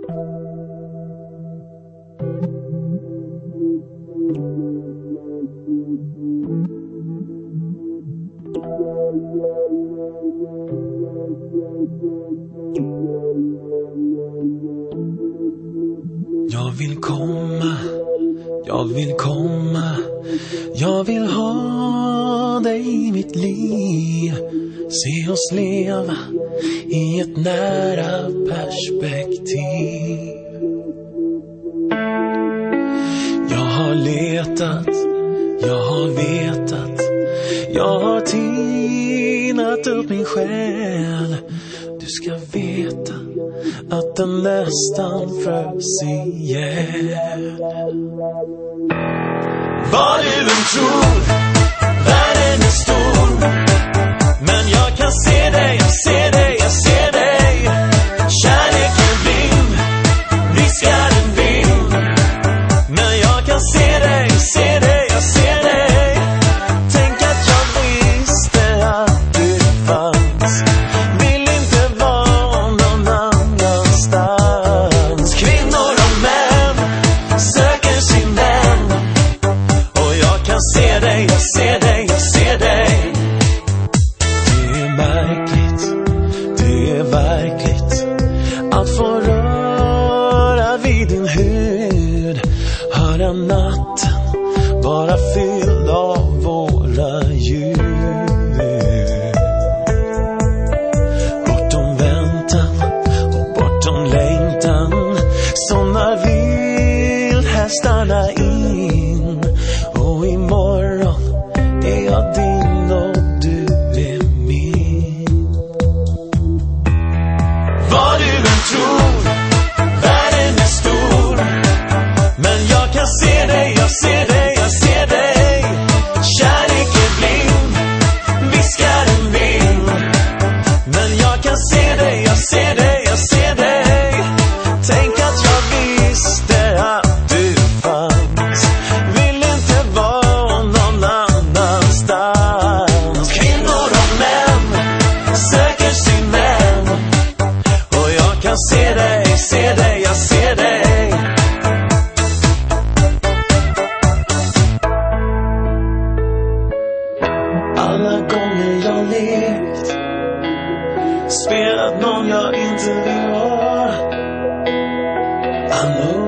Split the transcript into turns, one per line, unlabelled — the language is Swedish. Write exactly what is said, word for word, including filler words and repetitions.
Jag vill komma, jag vill komma, jag vill ha dig i mitt liv. Se oss leva i ett nära perspektiv. Jag har letat, jag har vetat, jag har tinat upp min själ. Du ska veta att den nästan frös ihjäl. Vad du än tror, världen är stor, men jag kan se dig, jag ser dig, jag ser dig. Kärleken blind, viskar en vind, men jag kan se dig, se dig, jag ser dig. Tänk att jag visste att du fanns, vill inte vara någon annanstans. Kvinnor och män söker sin vän, och jag kan se dig, jag ser dig, jag ser dig. Det är märkligt, det är verkligt att få röra vid din hud, höra natten bara fylld av våra ljud. Bortom väntan och bortom längtan, som när vildhästarna in. Och imorgon är jag din och du är min. Vad du än tror, världen är stor, men jag kan se dig, jag ser dig, jag ser dig. Kärlek är blind, viskar en vind, men jag kan se dig, jag ser dig, jag ser dig. Tänk att jag visste att du fanns, vill inte vara någon annanstans. Kvinnor och män söker sin vän, och jag kan se dig, se dig, jag ser dig. Alla gånger jag lekt, spelat någon jag inte vill vara. I know